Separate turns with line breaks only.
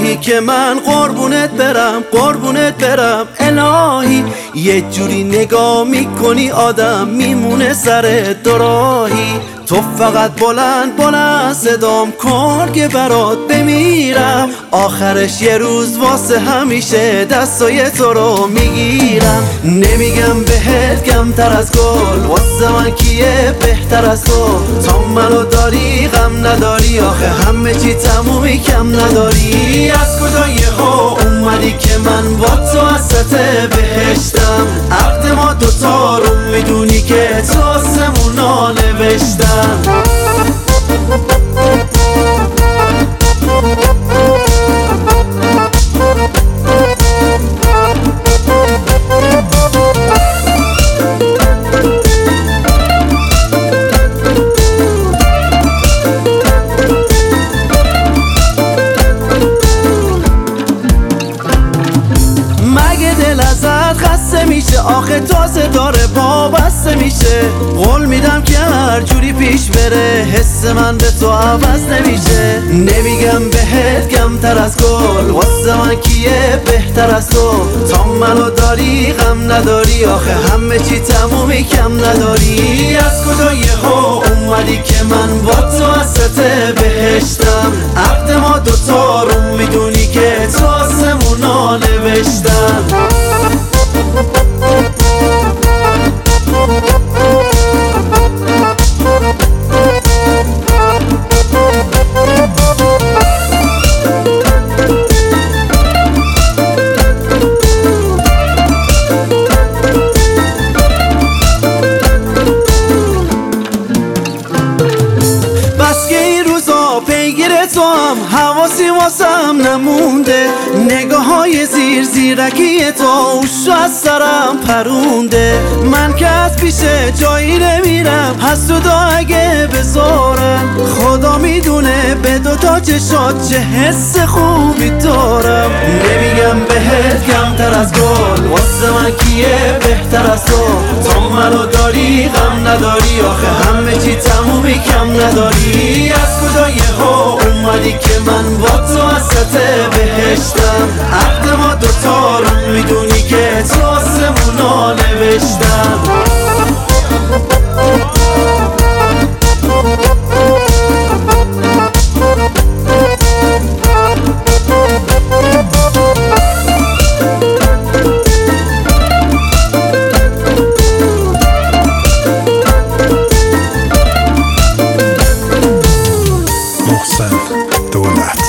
میخواهی که من قربونت برم الهی. یه جوری نگاه میکنی آدم میمونه سر دوراهی. تو فقط بلند صدام کن که برات بمیرم. آخرش یه روز واسه همیشه دستای تو رو میگیرم. نمیگم بهت کمتر از گل، واسه من کیه بهتر از تو. تا منو داری غم نداری، آخه همه چی تمومی کم نداری. از کجا یهو اومدی که من با تو وسط بهشتم؟ عقد ما دوتا رو میدونی که تو آسمونا نوشتم. مگه دل ازت خسته میشه؟ آخه تازه داره پا بسته میشه. قول میدم که هر جوری پیش بره، حس من به تو عوض نمیشه. نمیگم بهت کمتر از گل، واسه من کیه بهتر از تو. تا منو داری غم نداری، آخه همه چی تمومی کم نداری. از کجا یهو اومدی که من با تو وسط بهشتم؟ عقد ما دوتا رو میدونی که تو آسمونا نوشتم. پیگیر تو هم حواسی واسم نمونده. نگاه های زیرکی تو اوشو از سرم پرونده. من که از پیشه جایی نمیرم، حسودا اگه بذارم. خدا میدونه به دوتا چشات چه حس خوبی دارم. نمیگم بهت کمتر از گل، واسه من کیه بهتر از تو. تا منو داری غم نداری، آخه همه چی تمومی کم نداری. از کجا یهو اومدی که من با تو وسط بهشتم؟ عقد ما دوتا رو میدونی که تو آسمونا نوشتم.
محسن دولت